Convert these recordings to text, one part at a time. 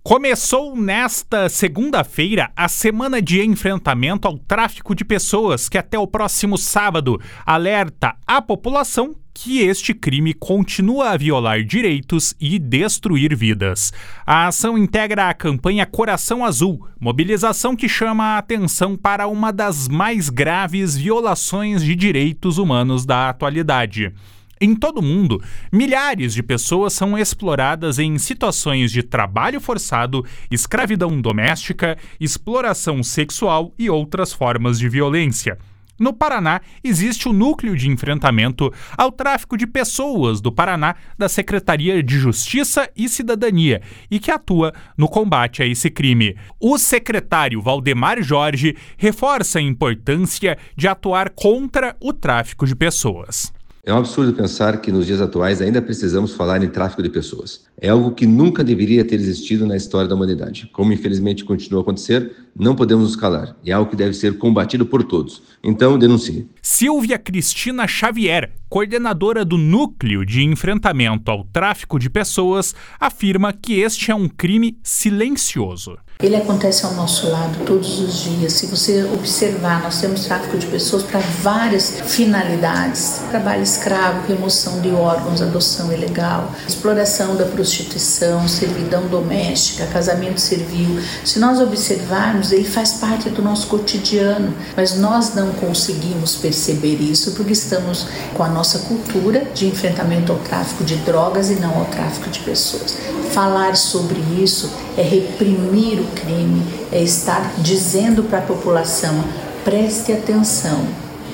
Começou nesta segunda-feira a semana de enfrentamento ao tráfico de pessoas, que até o próximo sábado alerta a população que este crime continua a violar direitos e destruir vidas. A ação integra a campanha Coração Azul, mobilização que chama a atenção para uma das mais graves violações de direitos humanos da atualidade. Em todo o mundo, milhares de pessoas são exploradas em situações de trabalho forçado, escravidão doméstica, exploração sexual e outras formas de violência. No Paraná, existe o Núcleo de Enfrentamento ao Tráfico de Pessoas do Paraná da Secretaria de Justiça e Cidadania e que atua no combate a esse crime. O secretário Valdemar Jorge reforça a importância de atuar contra o tráfico de pessoas. É um absurdo pensar que nos dias atuais ainda precisamos falar em tráfico de pessoas. É algo que nunca deveria ter existido na história da humanidade. Como infelizmente continua a acontecer, não podemos nos calar. É algo que deve ser combatido por todos. Então, denuncie. Silvia Cristina Xavier, coordenadora do Núcleo de Enfrentamento ao Tráfico de Pessoas, afirma que este é um crime silencioso. Ele acontece ao nosso lado todos os dias. Se você observar, nós temos tráfico de pessoas para várias finalidades. Trabalho escravo, remoção de órgãos, adoção ilegal, exploração da prostituição, servidão doméstica, casamento servil. Se nós observarmos, ele faz parte do nosso cotidiano, mas nós não conseguimos perceber isso porque estamos com a nossa cultura de enfrentamento ao tráfico de drogas e não ao tráfico de pessoas. Falar sobre isso é reprimir o crime, é estar dizendo para a população: preste atenção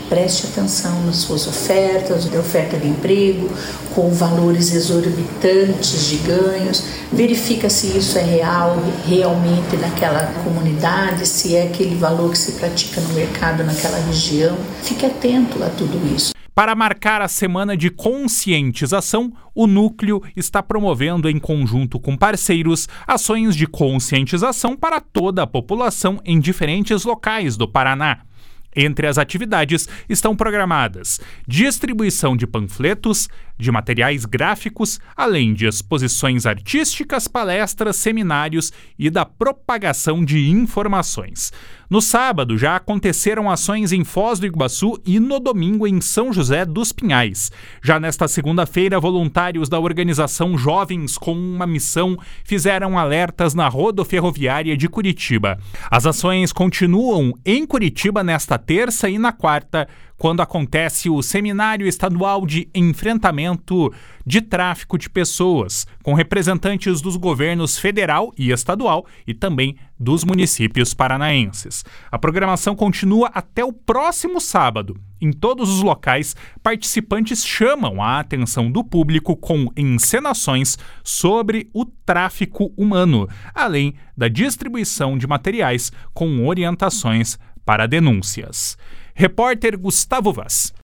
nas suas ofertas, de oferta de emprego, com valores exorbitantes de ganhos, verifica se isso é real, realmente naquela comunidade, se é aquele valor que se pratica no mercado naquela região. Fique atento a tudo isso. Para marcar a semana de conscientização, o Núcleo está promovendo, em conjunto com parceiros, ações de conscientização para toda a população em diferentes locais do Paraná. Entre as atividades estão programadas distribuição de panfletos, de materiais gráficos, além de exposições artísticas, palestras, seminários e da propagação de informações. No sábado já aconteceram ações em Foz do Iguaçu e no domingo em São José dos Pinhais. Já nesta segunda-feira, voluntários da organização Jovens com uma Missão fizeram alertas na rodoferroviária de Curitiba. As ações continuam em Curitiba nesta terça e na quarta, quando acontece o Seminário Estadual de Enfrentamento de Tráfico de Pessoas, com representantes dos governos federal e estadual e também dos municípios paranaenses. A programação continua até o próximo sábado. Em todos os locais, participantes chamam a atenção do público com encenações sobre o tráfico humano, além da distribuição de materiais com orientações para denúncias. Repórter Gustavo Vaz.